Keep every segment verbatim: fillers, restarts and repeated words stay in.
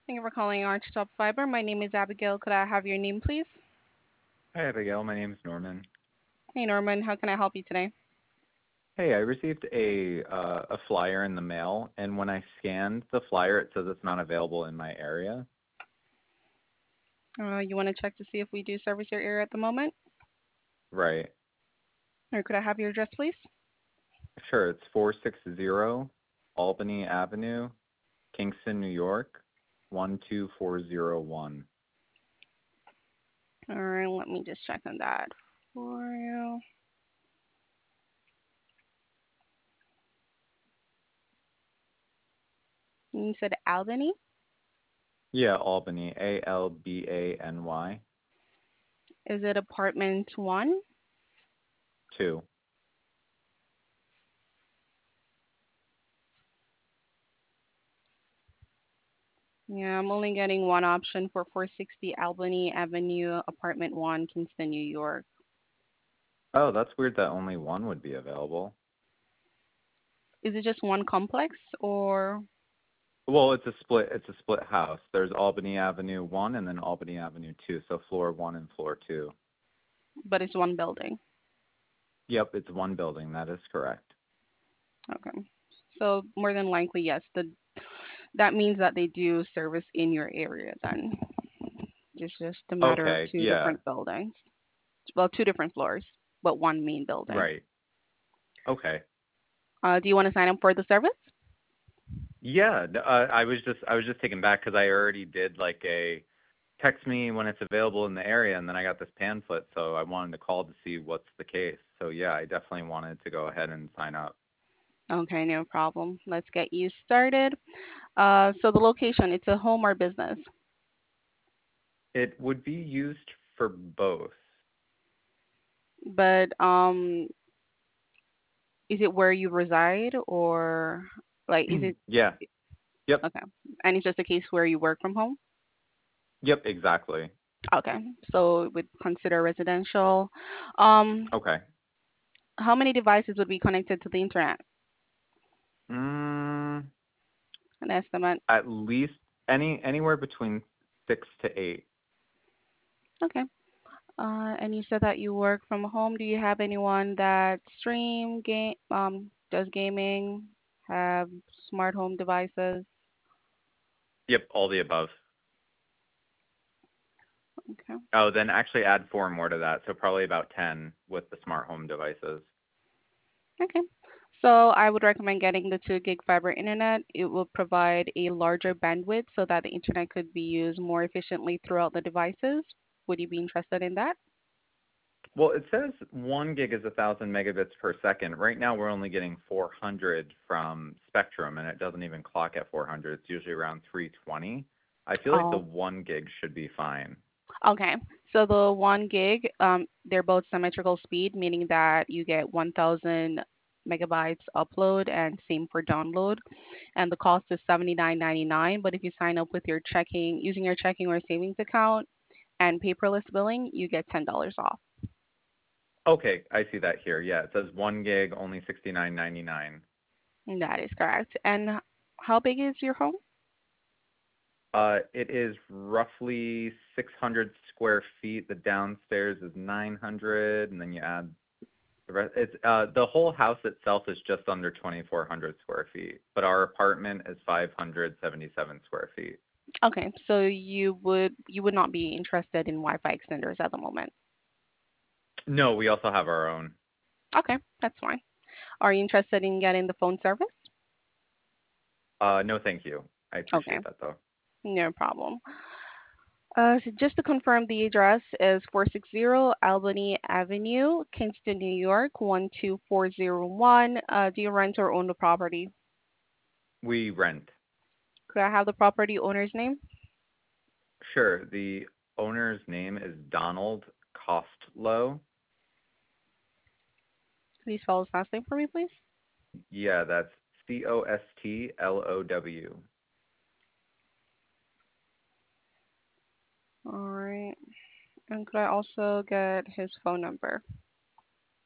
Thank you for calling Archtop Fiber. My name is Abigail. Could I have your name, please? Hi, Abigail. My name is Norman. Hey, Norman. How can I help you today? Hey, I received a uh, a flyer in the mail, and when I scanned the flyer, it says it's not available in my area. Uh, you want to check to see if we do service your area at the moment? Right. Or could I have your address, please? Sure. It's four six zero Albany Avenue, Kingston, New York, one two four zero one. All right, let me just check on that for you. You said Albany. Yeah, Albany. A L B A N Y. Is it apartment one? Two. Yeah, I'm only getting one option for four sixty Albany Avenue, apartment one, Kingston, New York. Oh, that's weird that only one would be available. Is it just one complex or, Well, it's a split. It's a split house. There's Albany Avenue one and then Albany Avenue two. So floor one and floor two. but it's one building? Yep, it's one building. That is correct. Okay. So more than likely, yes, the that means that they do service in your area then. It's just a matter of Okay, two yeah, different buildings. Well, two different floors, but one main building. right. Okay. Uh, do you want to sign up for the service? Yeah, d- uh, I was just I was just taken back because I already did like a text me when it's available in the area, and then I got this pamphlet, so I wanted to call to see what's the case. So yeah, I definitely wanted to go ahead and sign up. Okay, no problem. Let's get you started. Uh, so the location, it's a home or business, It would be used for both. but um, is it where you reside or like is it Yeah. Yep. okay? And it's just a case where you work from home? Yep. Exactly. Okay, so it would consider residential. Um, Okay. how many devices would be connected to the internet? Mm, An estimate. at least any anywhere between six to eight. Okay. Uh, and you said that you work from home. Do you have anyone that stream game um does gaming, have smart home devices? Yep. All the above. Okay. Oh, then actually add four more to that, so probably about ten with the smart home devices. Okay. So I would recommend getting the two gig fiber internet. It will provide a larger bandwidth so that the internet could be used more efficiently throughout the devices. Would you be interested in that? Well, it says one gig is a thousand megabits per second. Right now, we're only getting four hundred from Spectrum, and it doesn't even clock at four hundred. It's usually around three twenty. I feel like the Oh, one gig should be fine. okay. So the one gig, um, they're both symmetrical speed, meaning that you get one thousand megabytes upload and same for download. And the cost is seventy-nine ninety-nine. But if you sign up with your checking, using your checking or savings account and paperless billing, you get ten dollars off. Okay, I see that here. Yeah, it says one gig, only sixty-nine ninety-nine. That is correct. And how big is your home? Uh, it is roughly six hundred square feet. The downstairs is nine hundred, and then you add the rest. It's uh, the whole house itself is just under twenty-four hundred square feet, but our apartment is five hundred seventy-seven square feet. Okay, so you would you would not be interested in Wi-Fi extenders at the moment. No, we also have our own. Okay, that's fine. Are you interested in getting the phone service? Uh, no, thank you. I Okay, appreciate that though. no problem. Uh, so just to confirm, the address is four sixty Albany Avenue, Kingston, New York, one two four zero one. Uh, do you rent or own the property? We rent. Could I have the property owner's name? Sure. The owner's name is Donald Costlow. Please spell his last name for me, please. Yeah, that's C O S T L O W. All right. And could I also get his phone number?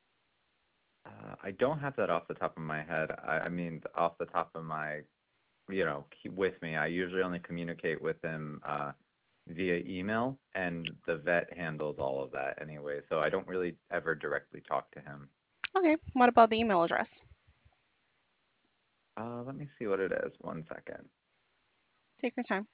Uh, I don't have that off the top of my head. I, I mean, off the top of my you know, keep with me. I usually only communicate with him uh, via email, and the vet handles all of that anyway. So I don't really ever directly talk to him. Okay. What about the email address? Uh, let me see what it is. One second. Take your time.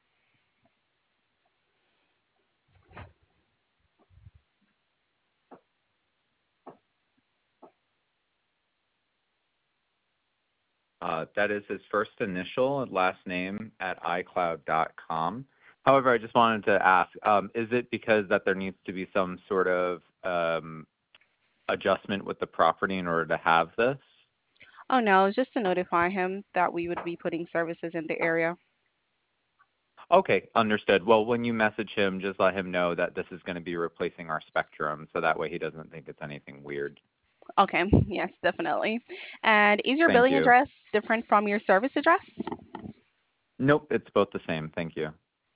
Uh, that is his first initial and last name at iCloud dot com. However, I just wanted to ask, um, is it because that there needs to be some sort of um, adjustment with the property in order to have this? Oh no, it's just to notify him that we would be putting services in the area. Okay, understood. Well, when you message him, just let him know that this is going to be replacing our Spectrum, so that way he doesn't think it's anything weird. Okay. Yes, definitely. And is your Thank billing you. address different from your service address? Nope, it's both the same. Thank you.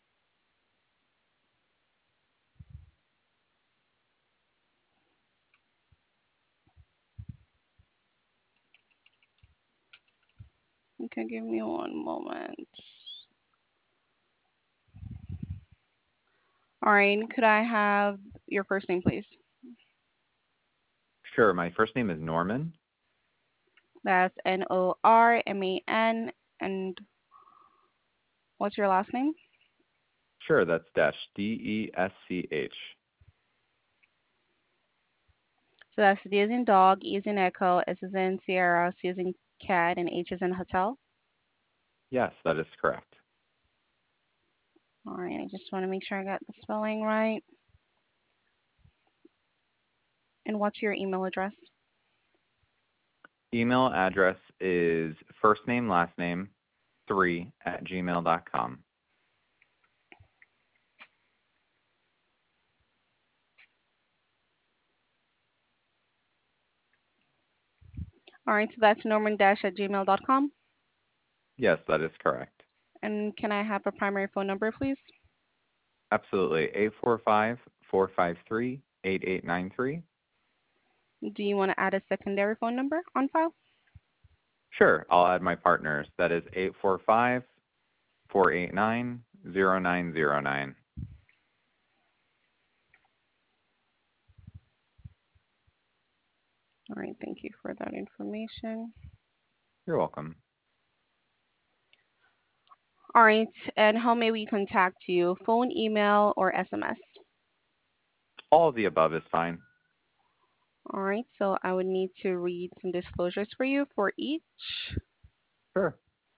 You can give me one moment. All right. Could I have your first name, please? Sure, my first name is Norman. That's N O R M A N. And what's your last name? Sure, that's Desch, D E S C H. So that's D as in dog, E as in echo, S as in Sierra, C as in cat, and H as in hotel. Yes, that is correct. All right. I just want to make sure I got the spelling right. And what's your email address? Email address is first name, last name, three at gmail dot com. All right. So that's norman dash at gmail dot com. Yes, that is correct. And can I have a primary phone number, please? Absolutely. eight four five, four five three, eight eight nine three. Do you want to add a secondary phone number on file? Sure, I'll add my partners. That is eight four five, four eight nine, zero nine zero nine. All right. Thank you for that information. You're welcome. All right. And how may we contact you? Phone, email, or S M S? All of the above is fine. All right. So I would need to read some disclosures for you for each. Sure.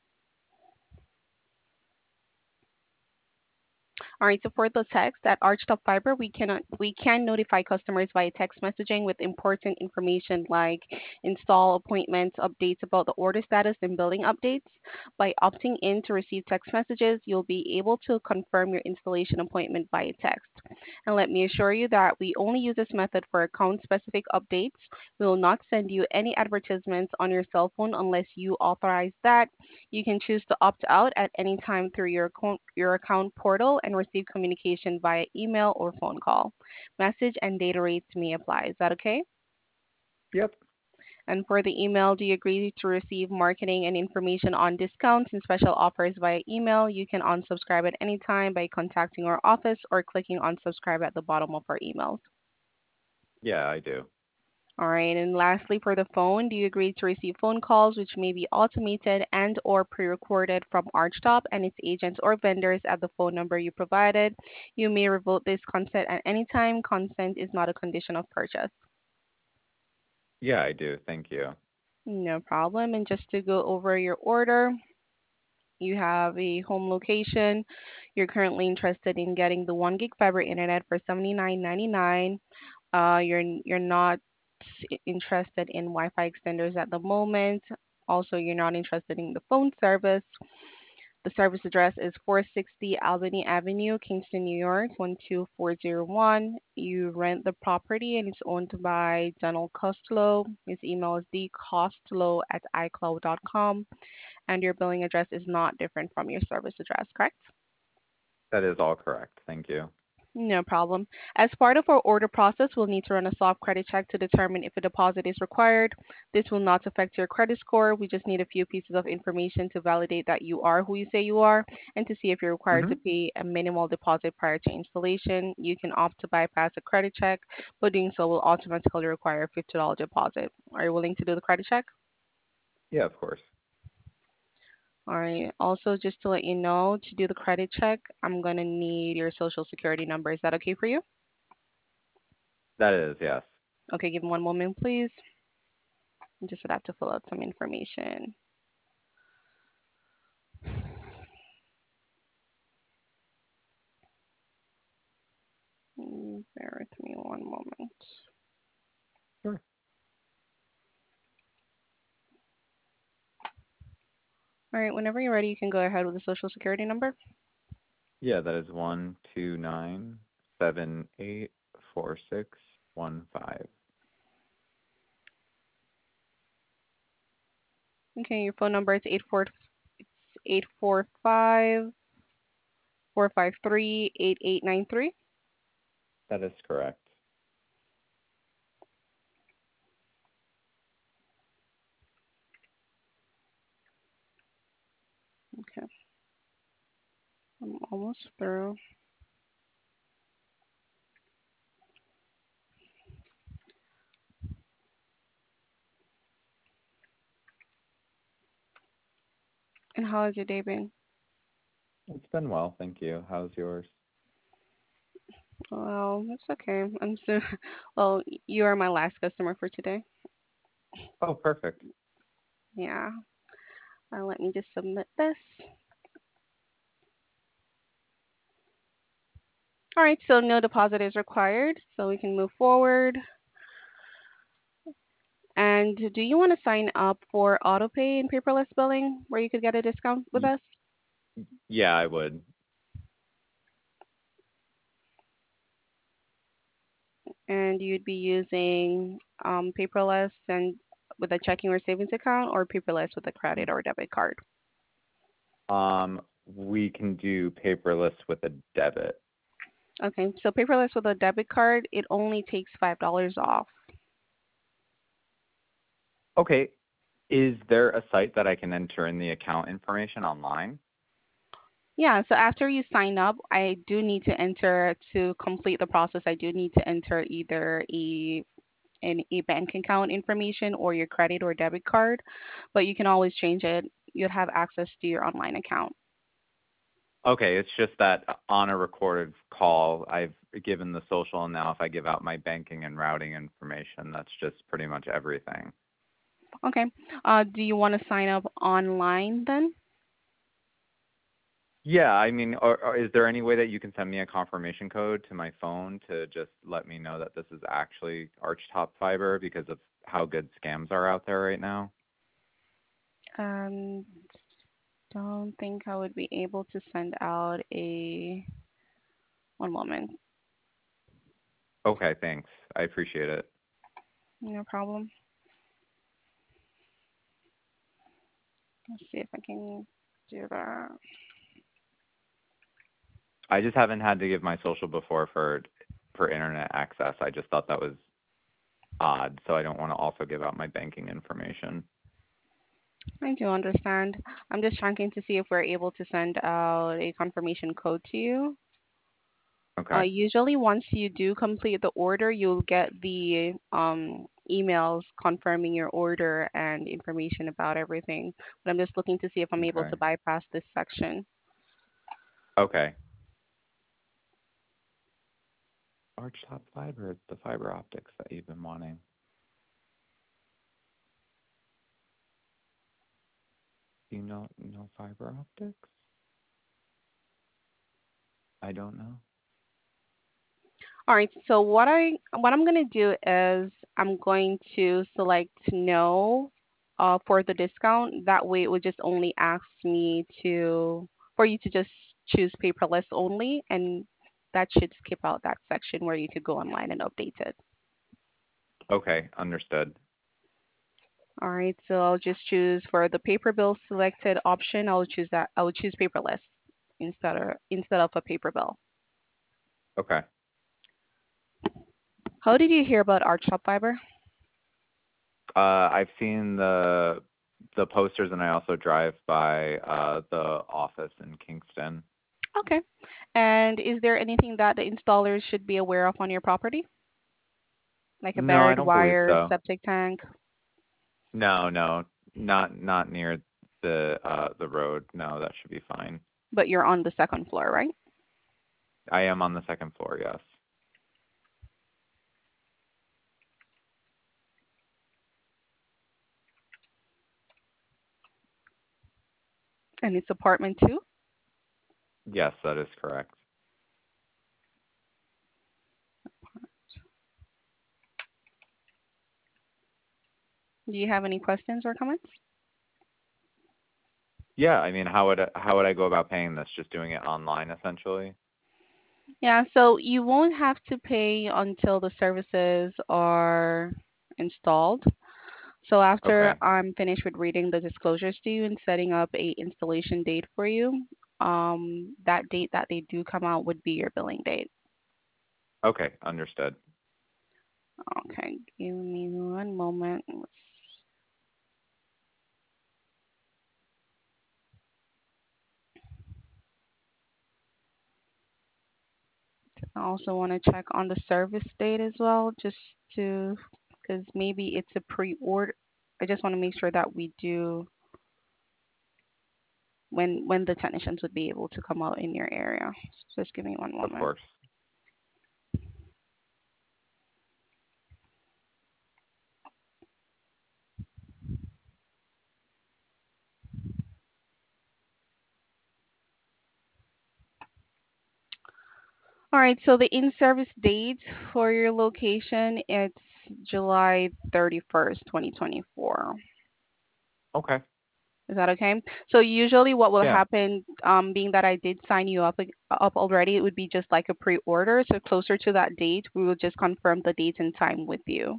All right, so for the text at Archtop Fiber, we cannot we can notify customers via text messaging with important information like install appointments, updates about the order status, and billing updates. By opting in to receive text messages, you'll be able to confirm your installation appointment via text. And let me assure you that we only use this method for account-specific updates. We will not send you any advertisements on your cell phone unless you authorize that. You can choose to opt out at any time through your account, your account portal and receive communication via email or phone call. Message and data rates may apply. Is that okay? Yep. And for the email, do you agree to receive marketing and information on discounts and special offers via email? You can unsubscribe at any time by contacting our office or clicking unsubscribe at the bottom of our emails. Yeah, I do. All right. And lastly, for the phone, do you agree to receive phone calls which may be automated and or pre-recorded from Archtop and its agents or vendors at the phone number you provided? You may revoke this consent at any time. Consent is not a condition of purchase. Yeah, I do. Thank you. No problem. And just to go over your order, you have a home location. You're currently interested in getting the one gig fiber internet for seventy-nine ninety-nine. Uh, you're you're not interested in Wi-Fi extenders at the moment. Also, you're not interested in the phone service. The service address is four sixty Albany Avenue, Kingston, New York, one two four zero one. You rent the property and it's owned by Donald Costello. His email is dcostello at icloud dot com. And your billing address is not different from your service address, correct? That is all correct. Thank you. No problem. As part of our order process, we'll need to run a soft credit check to determine if a deposit is required. This will not affect your credit score. We just need a few pieces of information to validate that you are who you say you are and to see if you're required Mm-hmm. to pay a minimal deposit prior to installation. You can opt to bypass a credit check, but doing so will automatically require a fifty dollars deposit. Are you willing to do the credit check? Yeah, of course. All right. Also, just to let you know, to do the credit check, I'm going to need your social security number. Is that okay for you? That is, yes. Okay, give me one moment, please. I just would have to fill out some information. Mm, Bear with me one moment. Sure. All right, whenever you're ready, you can go ahead with the social security number. Yeah, that is one two nine seven eight four six one five. Okay, your phone number is eight four it's eight four five four five three eight eight nine three. That is correct. Okay, I'm almost through. And how has your day been? It's been well, thank you. How's yours? Well, it's okay. I'm so well. You are my last customer for today. Oh, perfect. Yeah. Uh, let me just submit this. All right, so no deposit is required, so we can move forward. And do you want to sign up for autopay and paperless billing where you could get a discount with Y- us? yeah, I would. And you'd be using um, paperless and with a checking or savings account, or paperless with a credit or debit card. Um, we can do paperless with a debit. Okay, so paperless with a debit card, it only takes five dollars off. Okay. Is there a site that I can enter in the account information online? Yeah, so after you sign up, I do need to enter to complete the process. I do need to enter either a an a bank account information or your credit or debit card, but you can always change it. You'd have access to your online account. Okay, it's just that on a recorded call, I've given the social, and now if I give out my banking and routing information, that's just pretty much everything. Okay. Uh, do you want to sign up online then? Yeah, I mean, or, or is there any way that you can send me a confirmation code to my phone to just let me know that this is actually Archtop Fiber because of how good scams are out there right now? Um, don't think I would be able to send out a one moment. Okay, thanks. I appreciate it. No problem. Let's see if I can do that. I just haven't had to give my social before for for internet access. I just thought that was odd, so I don't want to also give out my banking information. I do understand. I'm just checking to see if we're able to send out a confirmation code to you. Uh, Okay. usually, once you do complete the order, you'll get the um, emails confirming your order and information about everything. But I'm just looking to see if I'm able Okay. to bypass this section. Okay. Archtop Fiber, it's the fiber optics that you've been wanting. Do you know know fiber optics? I don't know. All right. So what I what I'm gonna do is I'm going to select no uh, for the discount. That way, it would just only ask me to for you to just choose paperless only, and that should skip out that section where you could go online and update it. Okay, understood. All right. So I'll just choose for the paper bill selected option. I'll choose that. I will choose paperless instead of instead of a paper bill. Okay. How did you hear about Archtop Fiber? Uh, I've seen the the posters, and I also drive by uh, the office in Kingston. Okay. And is there anything that the installers should be aware of on your property, like a No, I buried don't believe wire, so. septic tank? No, no, not not near the uh, the road. No, that should be fine. But you're on the second floor, right? I am on the second floor. Yes. And it's apartment two? Yes, that is correct. Do you have any questions or comments? Yeah, I mean, how would I, how would I go about paying this? Just doing it online, essentially. Yeah, so you won't have to pay until the services are installed. So after Okay. I'm finished with reading the disclosures to you and setting up a installation date for you, um, that date that they do come out would be your billing date. Okay, understood. Okay, give me one moment. I also want to check on the service date as well, just to, because maybe it's a pre-order. I just want to make sure that we do when when the technicians would be able to come out in your area. So just give me one Of moment. course. All right, so the in-service date for your location, it's July thirty-first, twenty twenty-four. Okay. Is that okay? So usually what will Yeah. happen, um, being that I did sign you up up already, it would be just like a pre-order. So closer to that date, we will just confirm the date and time with you.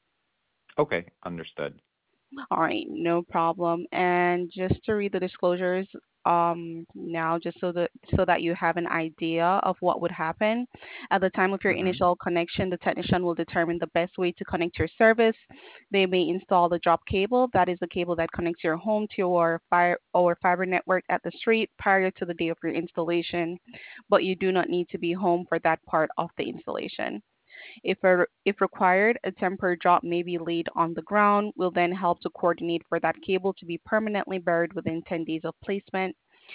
Okay, understood. All right, no problem. And just to read the disclosures um now, just so that so that you have an idea of what would happen at the time of your Mhm. initial connection, the technician will determine the best way to connect your service. They may install the drop cable, that is the cable that connects your home to your fire or fiber network at the street prior to the day of your installation, but you do not need to be home for that part of the installation. If, a, if required, a temporary drop may be laid on the ground. Will then help to coordinate for that cable to be permanently buried within ten days of placement.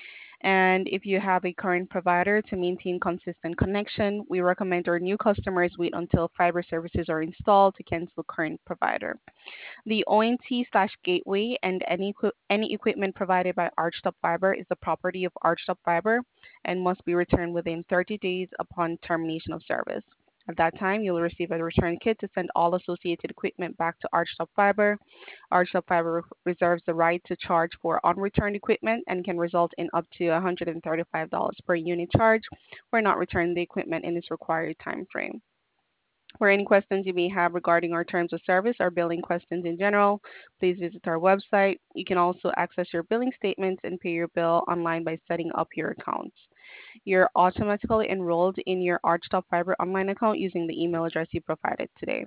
And if you have a current provider, to maintain consistent connection, we recommend our new customers wait until fiber services are installed to cancel current provider. The O N T slash gateway and any equi- any equipment provided by Archtop Fiber is the property of Archtop Fiber and must be returned within thirty days upon termination of service. At that time, you'll receive a return kit to send all associated equipment back to Archtop Fiber. Archtop Fiber reserves the right to charge for unreturned equipment and can result in up to one hundred thirty-five dollars per unit charge for not returning the equipment in its required time frame. For any questions you may have regarding our terms of service or billing questions in general, please visit our website. You can also access your billing statements and pay your bill online by setting up your accounts. You're automatically enrolled in your Archtop Fiber online account using the email address you provided today.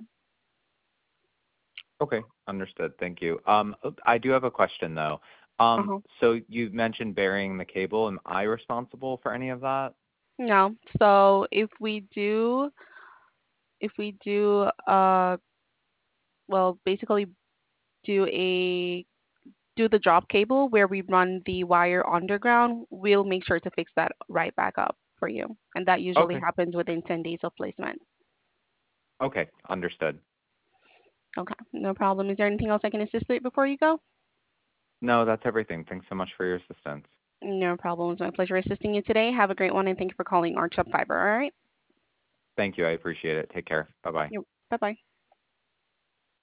Okay, understood. Thank you. Um, I do have a question though. Um, Uh-huh. so you mentioned burying the cable. Am I responsible for any of that? No. So if we do, if we do, uh, well, basically do a do the drop cable where we run the wire underground, we'll make sure to fix that right back up for you. And that usually Okay. happens within ten days of placement. Okay, understood. Okay, no problem. Is there anything else I can assist with before you go? No, that's everything. Thanks so much for your assistance. No problem. It's my pleasure assisting you today. Have a great one and thank you for calling Arch Up Fiber. All right. Thank you. I appreciate it. Take care. Bye bye. Bye bye.